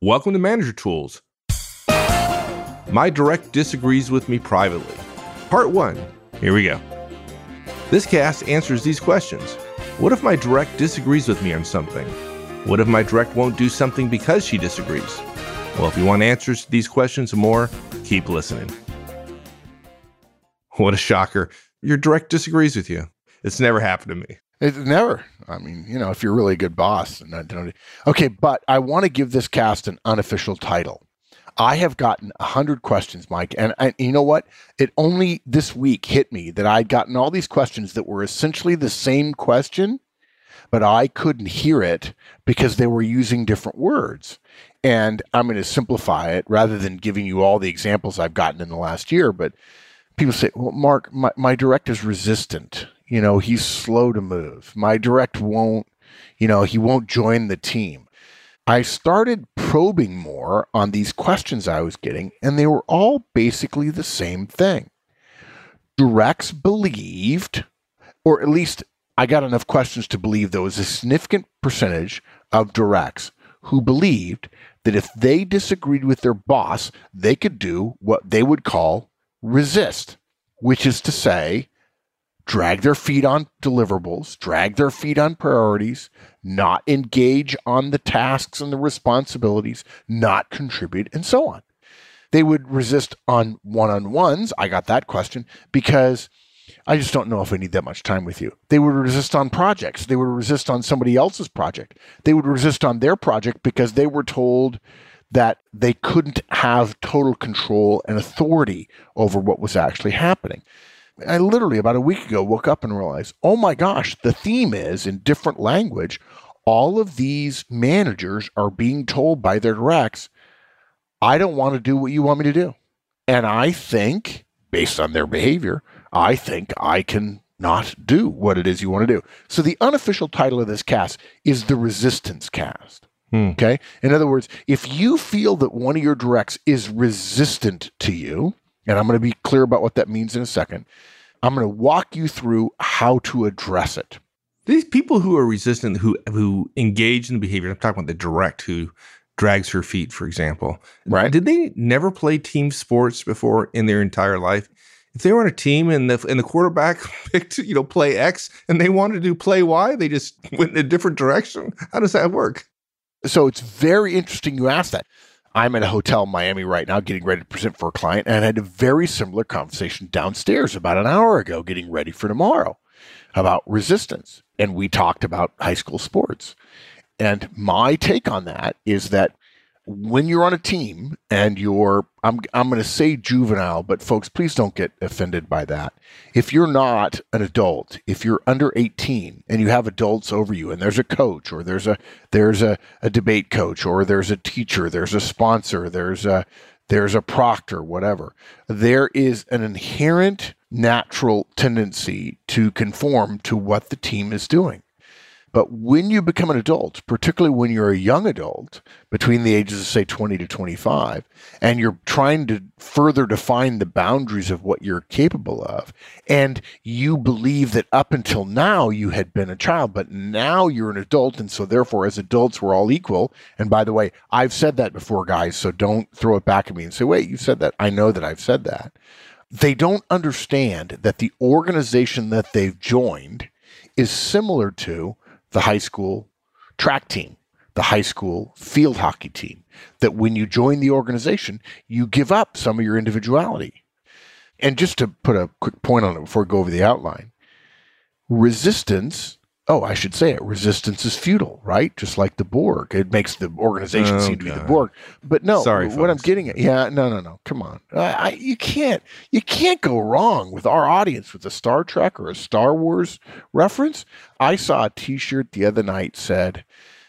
Welcome to Manager Tools. My direct disagrees with me privately. Part 1. Here we go. This cast answers these questions. What if my direct disagrees with me on something? What if my direct won't do something because she disagrees? Well, if you want answers to these questions and more, keep listening. What a shocker. Your direct disagrees with you. It's never happened to me. It never. I mean, if you're really a good boss. Okay, but I want to give this cast an unofficial title. I have gotten 100 questions, Mike, and you know what? It only this week hit me that I'd gotten all these questions that were essentially the same question, but I couldn't hear it because they were using different words. And I'm going to simplify it rather than giving you all the examples I've gotten in the last year. But people say, well, Mark, my direct is resistant. He's slow to move. My direct won't, he won't join the team. I started probing more on these questions I was getting, and they were all basically the same thing. Directs believed, or at least I got enough questions to believe there was a significant percentage of directs who believed that if they disagreed with their boss, they could do what they would call resist, which is to say, drag their feet on deliverables, drag their feet on priorities, not engage on the tasks and the responsibilities, not contribute, and so on. They would resist on one-on-ones. I got that question because I just don't know if I need that much time with you. They would resist on projects. They would resist on somebody else's project. They would resist on their project because they were told that they couldn't have total control and authority over what was actually happening. I literally, about a week ago, woke up and realized, oh my gosh, the theme is, in different language, all of these managers are being told by their directs, I don't want to do what you want me to do. And I think, based on their behavior, I think I can not do what it is you want to do. So the unofficial title of this cast is the Resistance Cast. Okay? In other words, if you feel that one of your directs is resistant to you, and I'm going to be clear about what that means in a second, I'm going to walk you through how to address it. These people who are resistant, who engage in the behavior, I'm talking about the direct who drags her feet, for example. Right. Did they never play team sports before in their entire life? If they were on a team and the quarterback picked, play X and they wanted to do play Y, they just went in a different direction. How does that work? So it's very interesting you asked that. I'm at a hotel in Miami right now getting ready to present for a client, and I had a very similar conversation downstairs about an hour ago getting ready for tomorrow about resistance. And we talked about high school sports. And my take on that is that when you're on a team and I'm going to say juvenile, but folks, please don't get offended by that. If you're not an adult, if you're under 18 and you have adults over you and there's a coach or there's a debate coach or there's a teacher, there's a sponsor, there's a proctor, whatever, there is an inherent natural tendency to conform to what the team is doing. But when you become an adult, particularly when you're a young adult, between the ages of, say, 20 to 25, and you're trying to further define the boundaries of what you're capable of, and you believe that up until now you had been a child, but now you're an adult, and so therefore as adults we're all equal. And by the way, I've said that before, guys, so don't throw it back at me and say, wait, you said that. I know that I've said that. They don't understand that the organization that they've joined is similar to the high school track team, the high school field hockey team, that when you join the organization, you give up some of your individuality. And just to put a quick point on it before we go over the outline, resistance is futile, right? Just like the Borg. It makes the organization seem to be the Borg. But no, sorry, what folks. I'm getting at, no. Come on. You can't go wrong with our audience with a Star Trek or a Star Wars reference. I saw a t-shirt the other night said,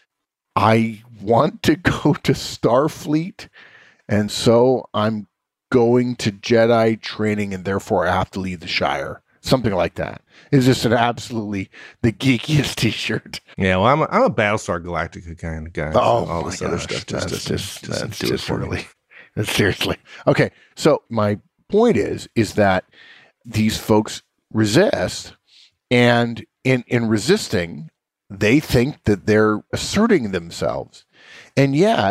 I want to go to Starfleet, and so I'm going to Jedi training, and therefore I have to leave the Shire. Something like that. It's just an absolutely the geekiest t-shirt. Yeah, well, I'm a Battlestar Galactica kind of guy. Oh, so all my this other gosh, stuff that's do it for me. really, seriously. Okay, so my point is that these folks resist, and in resisting, they think that they're asserting themselves, and yet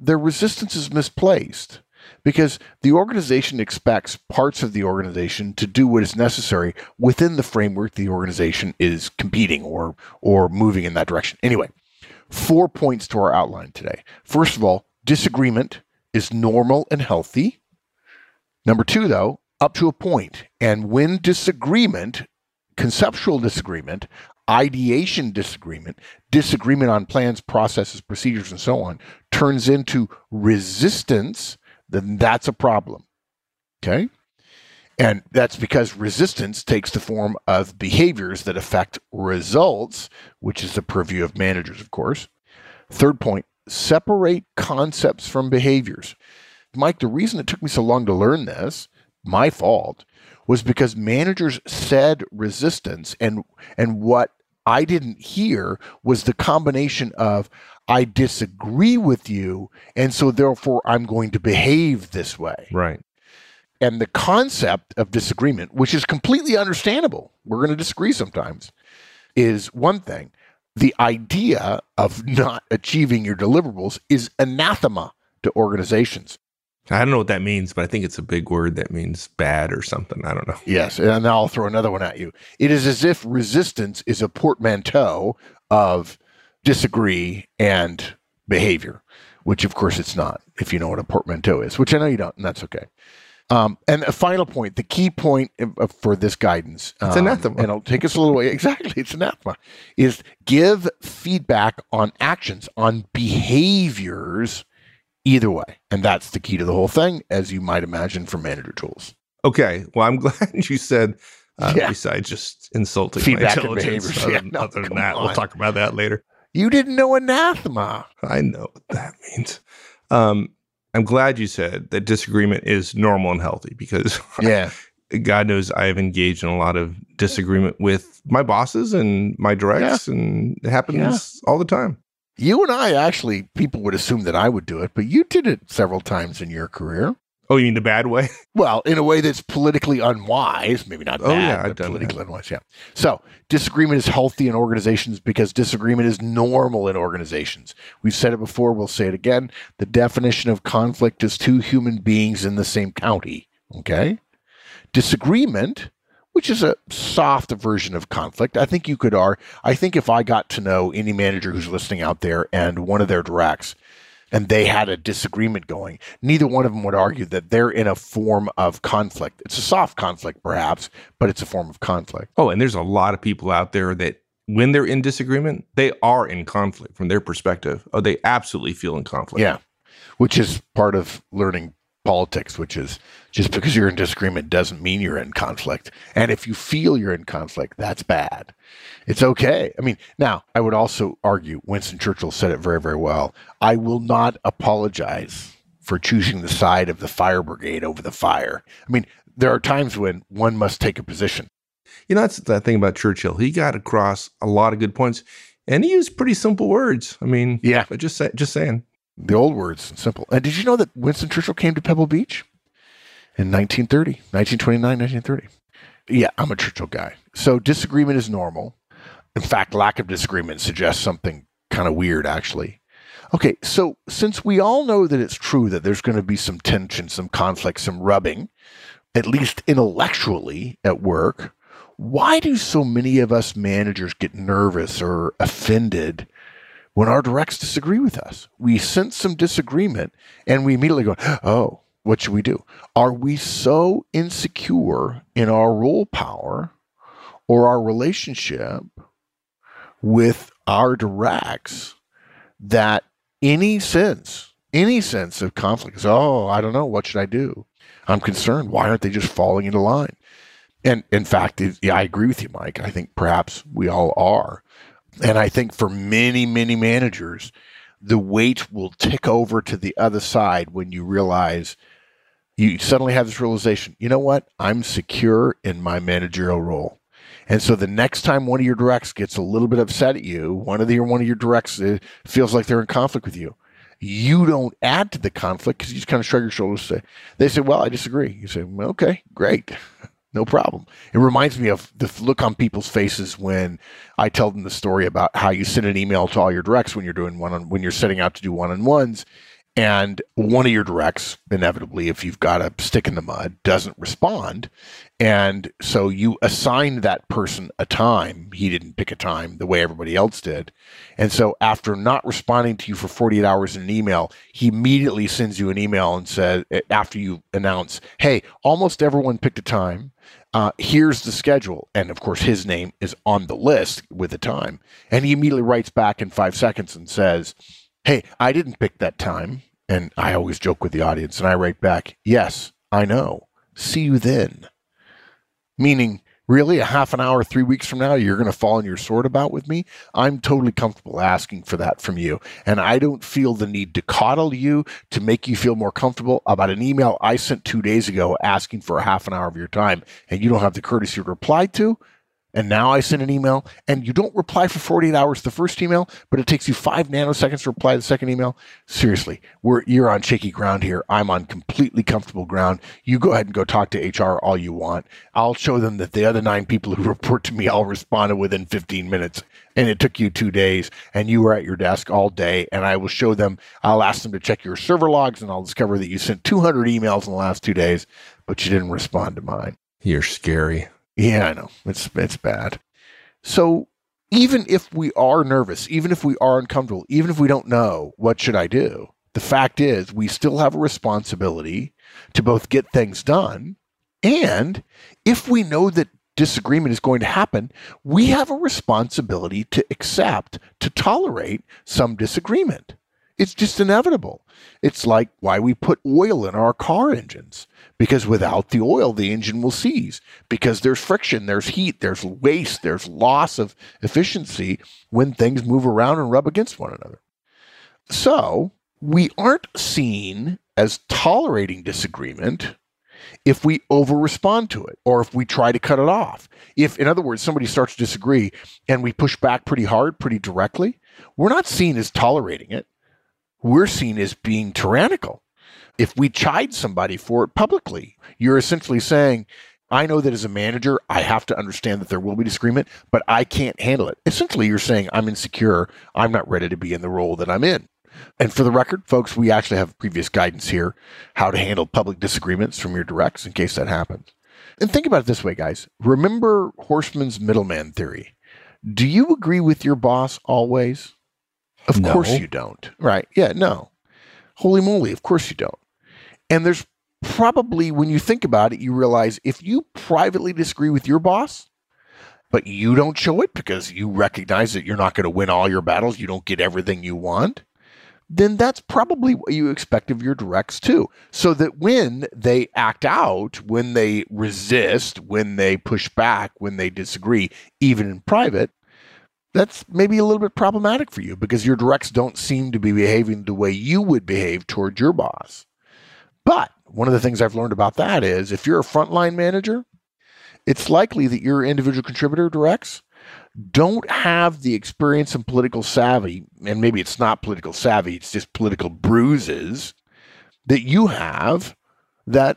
their resistance is misplaced because the organization expects parts of the organization to do what is necessary within the framework the organization is competing or moving in that direction. Anyway, 4 points to our outline today. First of all, disagreement is normal and healthy. Number 2, though, up to a point. And when disagreement, conceptual disagreement, ideation disagreement, disagreement on plans, processes, procedures, and so on, turns into resistance, then that's a problem. Okay? And that's because resistance takes the form of behaviors that affect results, which is the purview of managers, of course. Third point, separate concepts from behaviors. Mike, the reason it took me so long to learn this, my fault, was because managers said resistance, and what I didn't hear was the combination of I disagree with you, and so therefore I'm going to behave this way. Right. And the concept of disagreement, which is completely understandable, we're going to disagree sometimes, is one thing. The idea of not achieving your deliverables is anathema to organizations. I don't know what that means, but I think it's a big word that means bad or something. I don't know. Yes, and I'll throw another one at you. It is as if resistance is a portmanteau of disagree and behavior, which of course it's not, if you know what a portmanteau is, which I know you don't, and that's okay. And a final point, the key point for this guidance, it's anathema. And it'll take us a little way, exactly, it's anathema, is give feedback on actions, on behaviors, either way. And that's the key to the whole thing, as you might imagine from manager tools. Okay. Well, I'm glad you said, besides just insulting feedback my intelligence, other than that, we'll talk about that later. You didn't know anathema. I know what that means. I'm glad you said that disagreement is normal and healthy because God knows I have engaged in a lot of disagreement with my bosses and my directs, and it happens all the time. You and I actually, people would assume that I would do it, but you did it several times in your career. Oh, you mean the bad way? Well, in a way that's politically unwise, maybe not bad, I've but done politically that. unwise, So disagreement is healthy in organizations because disagreement is normal in organizations. We've said it before, we'll say it again. The definition of conflict is two human beings in the same county, okay? Disagreement, which is a soft version of conflict. I think if I got to know any manager who's listening out there and one of their directs, and they had a disagreement going, neither one of them would argue that they're in a form of conflict. It's a soft conflict, perhaps, but it's a form of conflict. Oh, and there's a lot of people out there that when they're in disagreement, they are in conflict from their perspective. Oh, they absolutely feel in conflict. Yeah, which is part of learning politics, which is just because you're in disagreement doesn't mean you're in conflict. And if you feel you're in conflict, that's bad. It's okay. I mean, now, I would also argue, Winston Churchill said it very, very well, I will not apologize for choosing the side of the fire brigade over the fire. I mean, there are times when one must take a position. You know, that's the thing about Churchill. He got across a lot of good points, and he used pretty simple words. I mean, just saying. The old words, simple. And did you know that Winston Churchill came to Pebble Beach in 1929, 1930? Yeah, I'm a Churchill guy. So disagreement is normal. In fact, lack of disagreement suggests something kind of weird, actually. Okay, so since we all know that it's true that there's going to be some tension, some conflict, some rubbing, at least intellectually at work, why do so many of us managers get nervous or offended when our directs disagree with us? We sense some disagreement and we immediately go, oh, what should we do? Are we so insecure in our role power or our relationship with our directs that any sense of conflict is, oh, I don't know, what should I do? I'm concerned. Why aren't they just falling into line? And in fact, I agree with you, Mike. I think perhaps we all are. And I think for many, many managers, the weight will tick over to the other side when you realize, you suddenly have this realization, you know what? I'm secure in my managerial role. And so the next time one of your directs gets a little bit upset at you, one of your directs feels like they're in conflict with you, you don't add to the conflict because you just kind of shrug your shoulders and say, they say, well, I disagree. You say, well, okay, great. No problem. It reminds me of the look on people's faces when I tell them the story about how you send an email to all your directs when you're doing when you're setting out to do one-on-ones, and one of your directs, inevitably, if you've got a stick in the mud, doesn't respond. And so you assign that person a time. He didn't pick a time the way everybody else did. And so after not responding to you for 48 hours in an email, he immediately sends you an email and says, after you announce, hey, almost everyone picked a time. Here's the schedule. And of course, his name is on the list with the time. And he immediately writes back in 5 seconds and says, hey, I didn't pick that time. And I always joke with the audience and I write back, yes, I know. See you then. Meaning, really, a half an hour, 3 weeks from now, you're going to fall on your sword about with me? I'm totally comfortable asking for that from you. And I don't feel the need to coddle you to make you feel more comfortable about an email I sent 2 days ago asking for a half an hour of your time and you don't have the courtesy to reply to. And now I send an email and you don't reply for 48 hours to the first email, but it takes you 5 nanoseconds to reply to the second email. Seriously, you're on shaky ground here. I'm on completely comfortable ground. You go ahead and go talk to HR all you want. I'll show them that the other 9 people who report to me all responded within 15 minutes and it took you 2 days and you were at your desk all day. And I will show them, I'll ask them to check your server logs and I'll discover that you sent 200 emails in the last 2 days, but you didn't respond to mine. You're scary. Yeah, I know. It's bad. So even if we are nervous, even if we are uncomfortable, even if we don't know, what should I do? The fact is we still have a responsibility to both get things done. And if we know that disagreement is going to happen, we have a responsibility to accept, to tolerate some disagreement. It's just inevitable. It's like why we put oil in our car engines. Because without the oil, the engine will seize. Because there's friction, there's heat, there's waste, there's loss of efficiency when things move around and rub against one another. So we aren't seen as tolerating disagreement if we over-respond to it or if we try to cut it off. If, in other words, somebody starts to disagree and we push back pretty hard, pretty directly, we're not seen as tolerating it. We're seen as being tyrannical. If we chide somebody for it publicly, you're essentially saying, I know that as a manager, I have to understand that there will be disagreement, but I can't handle it. Essentially, you're saying, I'm insecure. I'm not ready to be in the role that I'm in. And for the record, folks, we actually have previous guidance here, how to handle public disagreements from your directs in case that happens. And think about it this way, guys. Remember Horstman's middleman theory. Do you agree with your boss always? Of course you don't. Right. Yeah, no. Holy moly, of course you don't. And there's probably, when you think about it, you realize if you privately disagree with your boss, but you don't show it because you recognize that you're not going to win all your battles, you don't get everything you want, then that's probably what you expect of your directs too. So that when they act out, when they resist, when they push back, when they disagree, even in private, that's maybe a little bit problematic for you because your directs don't seem to be behaving the way you would behave toward your boss. But one of the things I've learned about that is if you're a frontline manager, it's likely that your individual contributor directs don't have the experience and political savvy, and maybe it's not political savvy, it's just political bruises that you have that,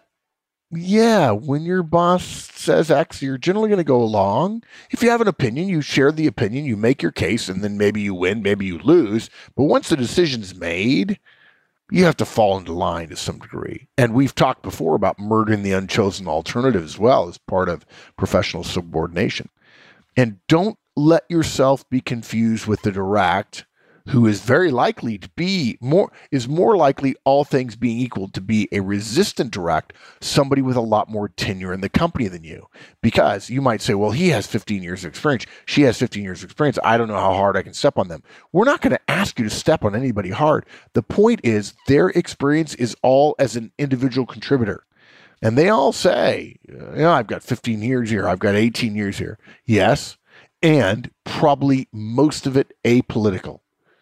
yeah, when your boss says X, you're generally going to go along. If you have an opinion, you share the opinion, you make your case, and then maybe you win, maybe you lose. But once the decision's made, you have to fall into line to some degree. And we've talked before about murdering the unchosen alternative as well as part of professional subordination. And don't let yourself be confused with the direct, who is very likely to be more likely, all things being equal, to be a resistant direct, somebody with a lot more tenure in the company than you. Because you might say, well, he has 15 years of experience. She has 15 years of experience. I don't know how hard I can step on them. We're not going to ask you to step on anybody hard. The point is their experience is all as an individual contributor. And they all say, I've got 15 years here. I've got 18 years here. Yes. And probably most of it apolitical.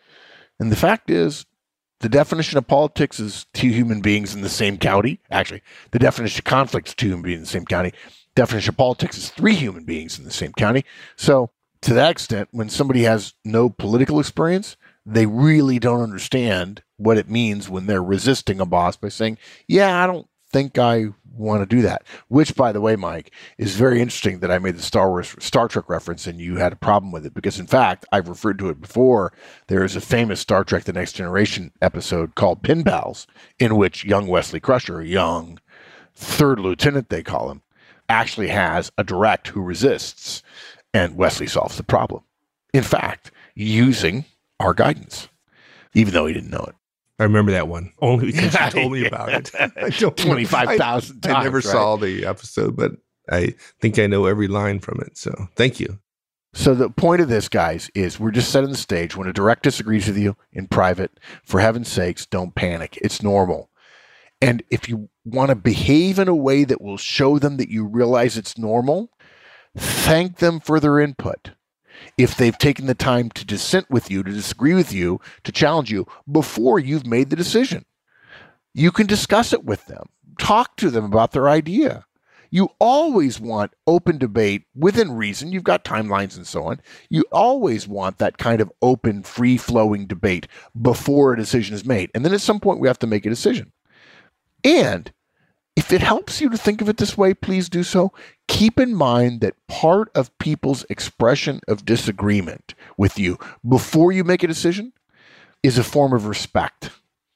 And the fact is, the definition of politics is 2 human beings in the same county. Actually, the definition of conflict is 2 human beings in the same county. Definition of politics is 3 human beings in the same county. So to that extent, when somebody has no political experience, they really don't understand what it means when they're resisting a boss by saying, yeah, I don't think I want to do that. Which, by the way, Mike, is very interesting that I made the Star Trek reference and you had a problem with it, because in fact, I've referred to it before. There is a famous Star Trek The Next Generation episode called Pin Pals, in which young Wesley Crusher, young third lieutenant they call him, actually has a direct who resists, and Wesley solves the problem. In fact, using our guidance, even though he didn't know it. I remember that one only because you told me about it. I 25,000 times. I never saw the episode, but I think I know every line from it. So thank you. So the point of this, guys, is we're just setting the stage. When a direct disagrees with you in private, for heaven's sakes, don't panic. It's normal. And if you want to behave in a way that will show them that you realize it's normal, thank them for their input. If they've taken the time to dissent with you, to disagree with you, to challenge you before you've made the decision, you can discuss it with them. Talk to them about their idea. You always want open debate within reason. You've got timelines and so on. You always want that kind of open, free-flowing debate before a decision is made. And then at some point, we have to make a decision. And if it helps you to think of it this way, please do so. Keep in mind that part of people's expression of disagreement with you before you make a decision is a form of respect.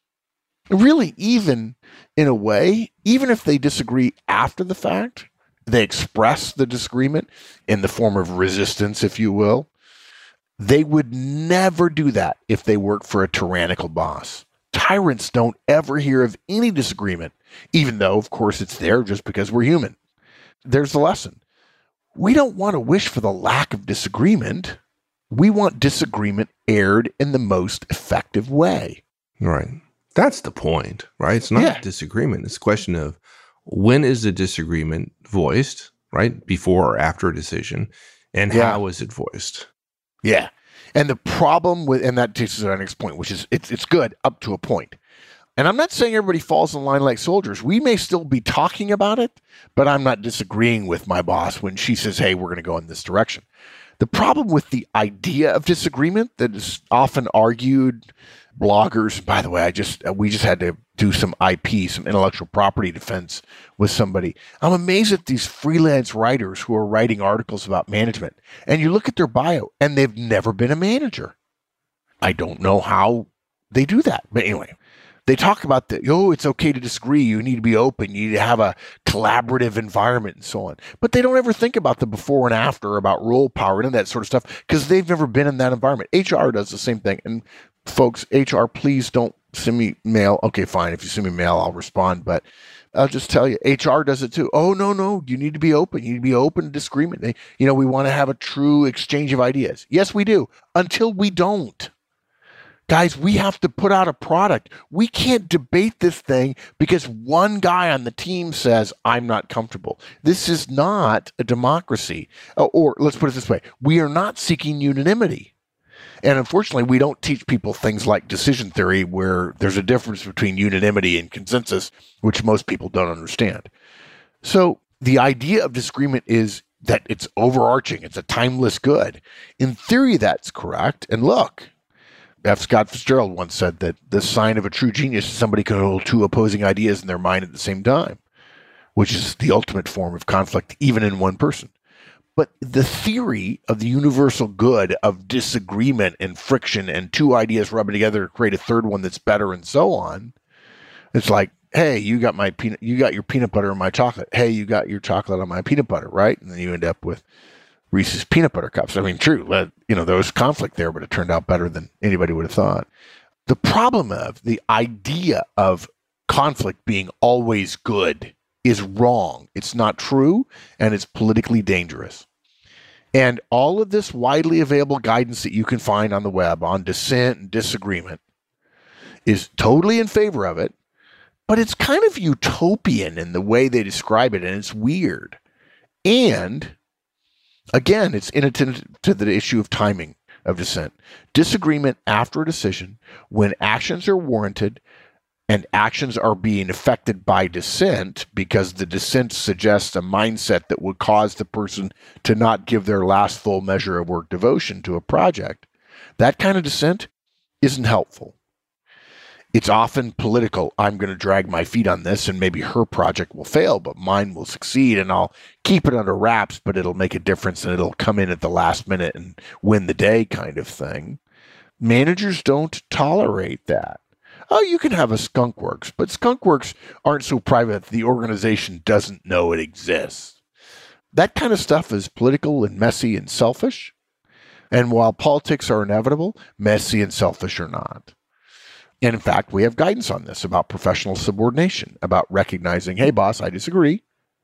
Really, even in a way, even if they disagree after the fact, they express the disagreement in the form of resistance, if you will. They would never do that if they work for a tyrannical boss. Tyrants don't ever hear of any disagreement, even though, of course, it's there just because we're human. There's the lesson. We don't want to wish for the lack of disagreement. We want disagreement aired in the most effective way. Right. That's the point, right? It's not a disagreement. It's a question of when is the disagreement voiced, right? Before or after a decision, and how is it voiced? Yeah. And the problem with, and that takes us to our next point, which is it's good up to a point. And I'm not saying everybody falls in line like soldiers. We may still be talking about it, but I'm not disagreeing with my boss when she says, hey, we're going to go in this direction. The problem with the idea of disagreement that is often argued, bloggers, by the way, we just had to do some IP, some intellectual property defense with somebody. I'm amazed at these freelance writers who are writing articles about management. And you look at their bio and they've never been a manager. I don't know how they do that. But anyway, they talk about it's okay to disagree. You need to be open. You need to have a collaborative environment and so on. But they don't ever think about the before and after, about role power and that sort of stuff, because they've never been in that environment. HR does the same thing. And folks, HR, please don't send me mail. Okay, fine. If you send me mail, I'll respond. But I'll just tell you, HR does it too. Oh, no. You need to be open. You need to be open to disagreement. We want to have a true exchange of ideas. Yes, we do. Until we don't. Guys, we have to put out a product. We can't debate this thing because one guy on the team says, I'm not comfortable. This is not a democracy. Or let's put it this way. We are not seeking unanimity. And unfortunately, we don't teach people things like decision theory, where there's a difference between unanimity and consensus, which most people don't understand. So the idea of disagreement is that it's overarching. It's a timeless good. In theory, that's correct. And look, F. Scott Fitzgerald once said that the sign of a true genius is somebody can hold two opposing ideas in their mind at the same time, which is the ultimate form of conflict, even in one person. But the theory of the universal good of disagreement and friction and two ideas rubbing together to create a third one that's better and so on, it's like, hey, you got your peanut butter and my chocolate. Hey, you got your chocolate on my peanut butter, right? And then you end up with Reese's peanut butter cups. I mean, true, there was conflict there, but it turned out better than anybody would have thought. The problem of the idea of conflict being always good is wrong. It's not true, and it's politically dangerous. And all of this widely available guidance that you can find on the web on dissent and disagreement is totally in favor of it, but it's kind of utopian in the way they describe it, and it's weird. And again, it's inattentive to the issue of timing of dissent. Disagreement after a decision, when actions are warranted and actions are being affected by dissent because the dissent suggests a mindset that would cause the person to not give their last full measure of work devotion to a project, that kind of dissent isn't helpful. It's often political. I'm going to drag my feet on this and maybe her project will fail, but mine will succeed and I'll keep it under wraps, but it'll make a difference and it'll come in at the last minute and win the day kind of thing. Managers don't tolerate that. Oh, you can have a skunk works, but skunk works aren't so private that the organization doesn't know it exists. That kind of stuff is political and messy and selfish. And while politics are inevitable, messy and selfish are not. And in fact, we have guidance on this about professional subordination, about recognizing, hey, boss, I disagree.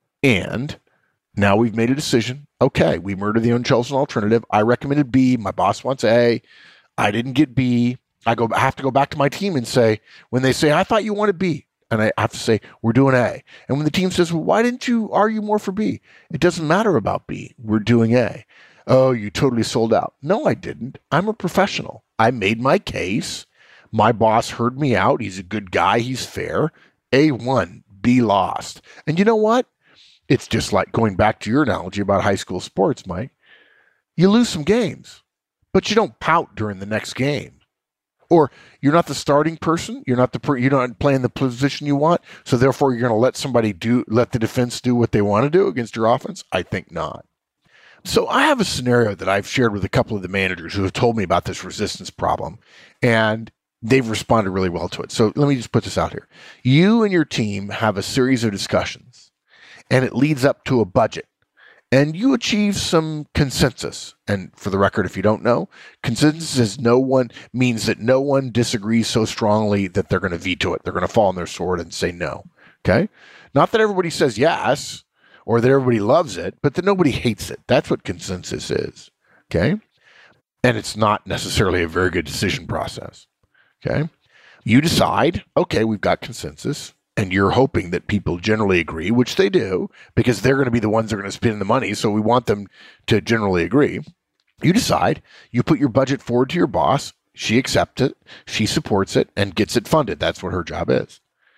And now we've made a decision. Okay, we murdered the unchosen alternative. I recommended B. My boss wants A. I didn't get B. I have to go back to my team and say, when they say, I thought you wanted B. And I have to say, we're doing A. And when the team says, well, why didn't you argue more for B? It doesn't matter about B. We're doing A. Oh, you totally sold out. No, I didn't. I'm a professional. I made my case. My boss heard me out. He's a good guy. He's fair. A won. B lost. And you know what? It's just like going back to your analogy about high school sports, Mike. You lose some games, but you don't pout during the next game. Or you're not the starting person. You're not playing the position you want. So therefore, you're going to let the defense do what they want to do against your offense? I think not. So I have a scenario that I've shared with a couple of the managers who have told me about this resistance problem, and they've responded really well to it. So let me just put this out here. You and your team have a series of discussions, and it leads up to a budget, and you achieve some consensus. And for the record, if you don't know, consensus means that no one disagrees so strongly that they're going to veto it. They're going to fall on their sword and say no. Okay? Not that everybody says yes, or that everybody loves it, but that nobody hates it. That's what consensus is. Okay? And it's not necessarily a very good decision process. Okay? You decide, okay, we've got consensus, and you're hoping that people generally agree, which they do, because they're going to be the ones that are going to spend the money, so we want them to generally agree. You decide, you put your budget forward to your boss, she accepts it, she supports it, and gets it funded. That's what her job is.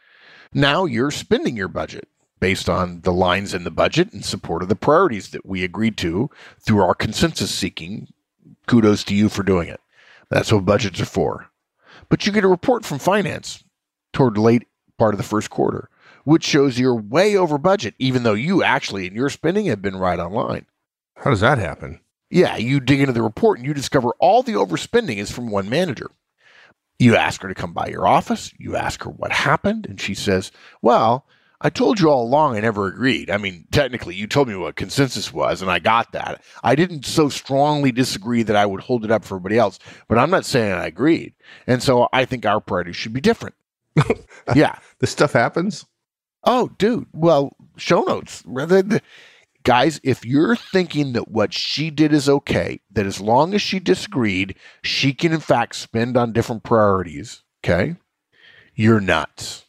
Now you're spending your budget based on the lines in the budget in support of the priorities that we agreed to through our consensus seeking. Kudos to you for doing it. That's what budgets are for. But you get a report from finance toward the late part of the first quarter, which shows you're way over budget, even though you actually, in your spending, have been right on line. How does that happen? Yeah, you dig into the report and you discover all the overspending is from one manager. You ask her to come by your office. You ask her what happened, and she says, well, I told you all along I never agreed. I mean, technically, you told me what consensus was, and I got that. I didn't so strongly disagree that I would hold it up for everybody else, but I'm not saying I agreed. And so I think our priorities should be different. Yeah. This stuff happens? Oh, dude. Well, show notes. Guys, if you're thinking that what she did is okay, that as long as she disagreed, she can in fact spend on different priorities, okay, you're nuts.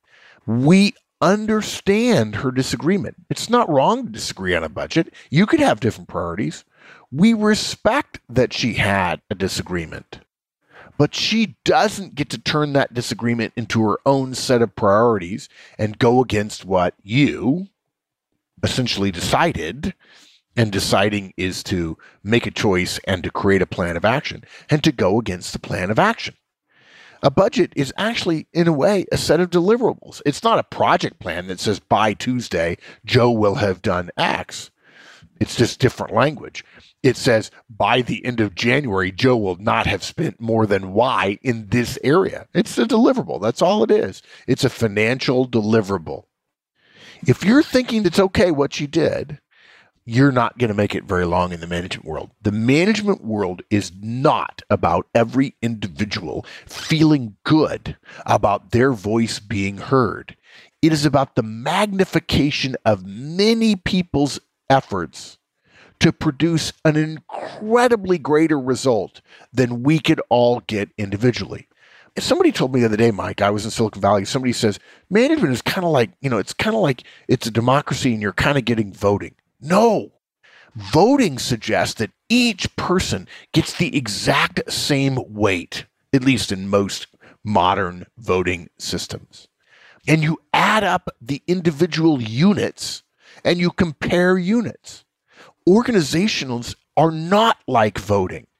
We understand her disagreement. It's not wrong to disagree on a budget. You could have different priorities. We respect that she had a disagreement, but she doesn't get to turn that disagreement into her own set of priorities and go against what you essentially decided. And deciding is to make a choice and to create a plan of action and to go against the plan of action. A budget is actually, in a way, a set of deliverables. It's not a project plan that says by Tuesday, Joe will have done X. It's just different language. It says by the end of January, Joe will not have spent more than Y in this area. It's a deliverable. That's all it is. It's a financial deliverable. If you're thinking it's okay what you did, you're not going to make it very long in the management world. The management world is not about every individual feeling good about their voice being heard. It is about the magnification of many people's efforts to produce an incredibly greater result than we could all get individually. Somebody told me the other day, Mike, I was in Silicon Valley, somebody says, management is kind of like, it's a democracy and you're kind of getting voting. No, voting suggests that each person gets the exact same weight, at least in most modern voting systems. And you add up the individual units and you compare units. Organizations are not like voting.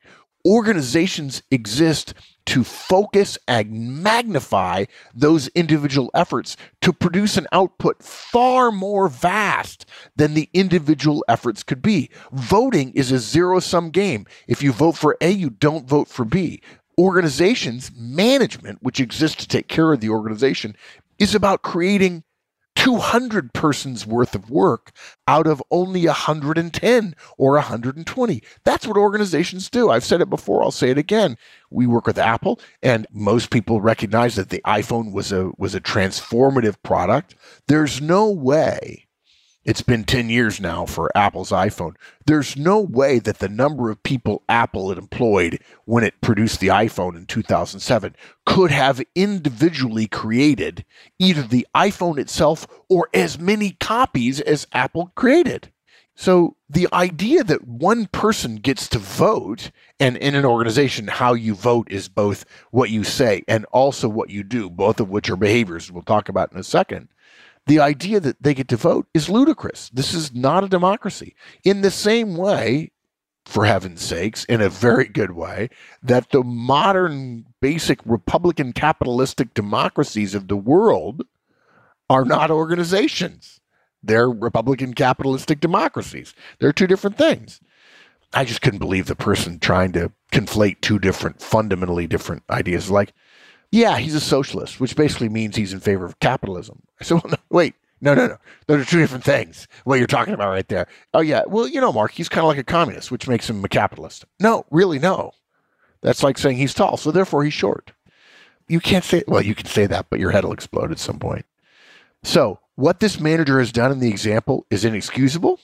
Organizations exist to focus and magnify those individual efforts to produce an output far more vast than the individual efforts could be. Voting is a zero-sum game. If you vote for A, you don't vote for B. Organizations, management, which exists to take care of the organization, is about creating 200 persons worth of work out of only 110 or 120. That's what organizations do. I've said it before. I'll say it again. We work with Apple, and most people recognize that the iPhone was a transformative product. There's no way. It's been 10 years now for Apple's iPhone. There's no way that the number of people Apple had employed when it produced the iPhone in 2007 could have individually created either the iPhone itself or as many copies as Apple created. So the idea that one person gets to vote, and in an organization, how you vote is both what you say and also what you do, both of which are behaviors we'll talk about in a second. The idea that they get to vote is ludicrous. This is not a democracy. In the same way, for heaven's sakes, in a very good way, that the modern basic Republican capitalistic democracies of the world are not organizations. They're Republican capitalistic democracies. They're two different things. I just couldn't believe the person trying to conflate two different, fundamentally different ideas. Like, yeah, he's a socialist, which basically means he's in favor of capitalism. I said, well, no, wait, no. Those are two different things, what you're talking about right there. Oh, yeah, well, Mark, he's kind of like a communist, which makes him a capitalist. No, really, no. That's like saying he's tall, so therefore he's short. You can't say, well, you can say that, but your head will explode at some point. So what this manager has done in the example is inexcusable.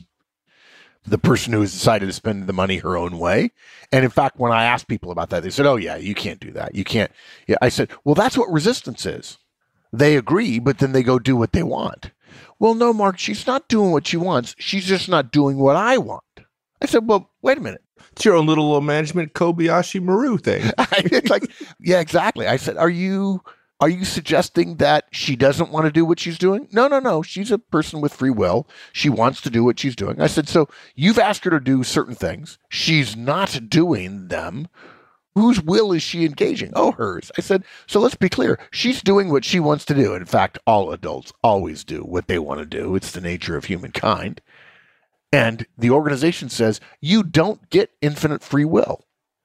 The person who has decided to spend the money her own way. And in fact, when I asked people about that, they said, oh, yeah, you can't do that. You can't. Yeah, I said, well, that's what resistance is. They agree, but then they go do what they want. Well, no, Mark, she's not doing what she wants. She's just not doing what I want. I said, well, wait a minute. It's your own little management Kobayashi Maru thing. It's like, yeah, exactly. I said, Are you suggesting that she doesn't want to do what she's doing? No. She's a person with free will. She wants to do what she's doing. I said, so you've asked her to do certain things. She's not doing them. Whose will is she engaging? Oh, hers. I said, so let's be clear. She's doing what she wants to do. In fact, all adults always do what they want to do. It's the nature of humankind. And the organization says, you don't get infinite free will.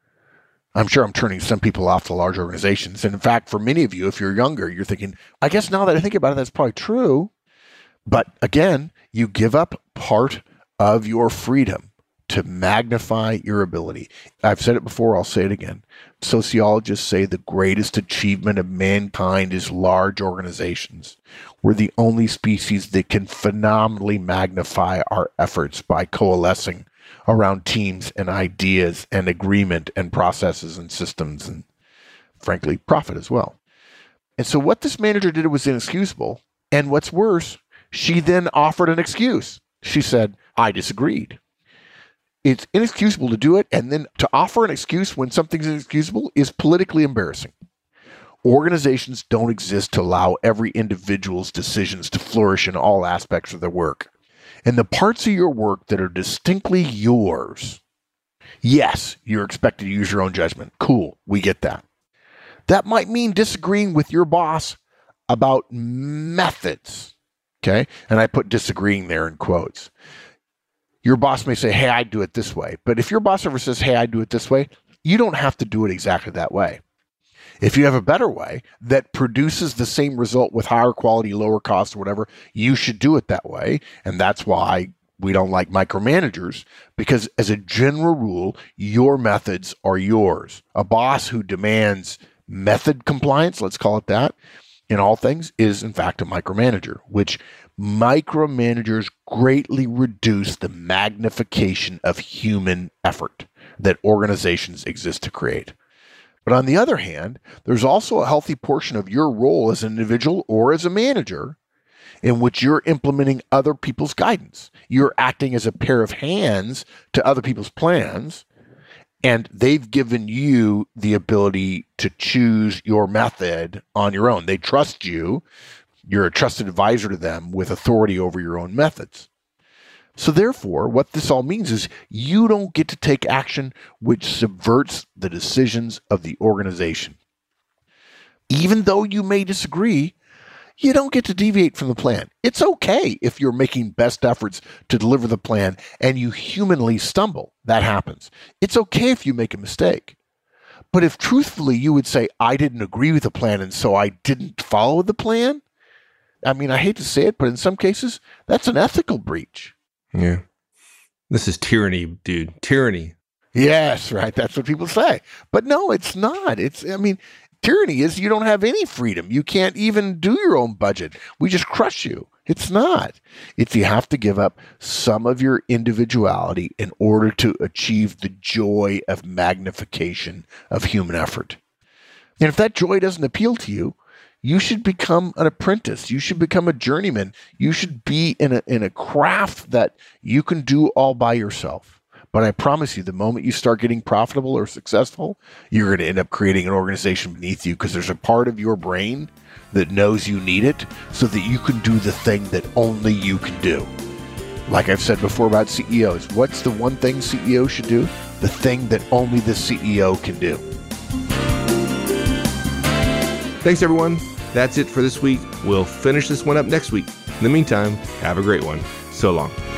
I'm sure I'm turning some people off to large organizations. And in fact, for many of you, if you're younger, you're thinking, I guess now that I think about it, that's probably true. But again, you give up part of your freedom to magnify your ability. I've said it before, I'll say it again. Sociologists say the greatest achievement of mankind is large organizations. We're the only species that can phenomenally magnify our efforts by coalescing around teams and ideas and agreement and processes and systems and, frankly, profit as well. And so what this manager did was inexcusable. And what's worse, she then offered an excuse. She said, I disagreed. It's inexcusable to do it, and then to offer an excuse when something's inexcusable is politically embarrassing. Organizations don't exist to allow every individual's decisions to flourish in all aspects of their work. And the parts of your work that are distinctly yours, yes, you're expected to use your own judgment. Cool, we get that. That might mean disagreeing with your boss about methods, okay? And I put disagreeing there in quotes. Your boss may say, hey, I do it this way. But if your boss ever says, hey, I do it this way, you don't have to do it exactly that way. If you have a better way that produces the same result with higher quality, lower cost, or whatever, you should do it that way. And that's why we don't like micromanagers, because as a general rule, your methods are yours. A boss who demands method compliance, let's call it that, in all things is in fact a micromanager, which micromanagers greatly reduce the magnification of human effort that organizations exist to create. But on the other hand, there's also a healthy portion of your role as an individual or as a manager in which you're implementing other people's guidance. You're acting as a pair of hands to other people's plans, and they've given you the ability to choose your method on your own. They trust you. You're a trusted advisor to them with authority over your own methods. So therefore, what this all means is you don't get to take action which subverts the decisions of the organization. Even though you may disagree, you don't get to deviate from the plan. It's okay if you're making best efforts to deliver the plan and you humanly stumble. That happens. It's okay if you make a mistake. But if truthfully you would say, I didn't agree with the plan and so I didn't follow the plan, I mean, I hate to say it, but in some cases, that's an ethical breach. Yeah. This is tyranny, dude. Tyranny. Yes, right. That's what people say. But no, it's not. Tyranny is you don't have any freedom. You can't even do your own budget. We just crush you. It's not. It's you have to give up some of your individuality in order to achieve the joy of magnification of human effort. And if that joy doesn't appeal to you, you should become an apprentice. You should become a journeyman. You should be in a craft that you can do all by yourself. But I promise you, the moment you start getting profitable or successful, you're going to end up creating an organization beneath you because there's a part of your brain that knows you need it so that you can do the thing that only you can do. Like I've said before about CEOs, what's the one thing CEO should do? The thing that only the CEO can do. Thanks, everyone. That's it for this week. We'll finish this one up next week. In the meantime, have a great one. So long.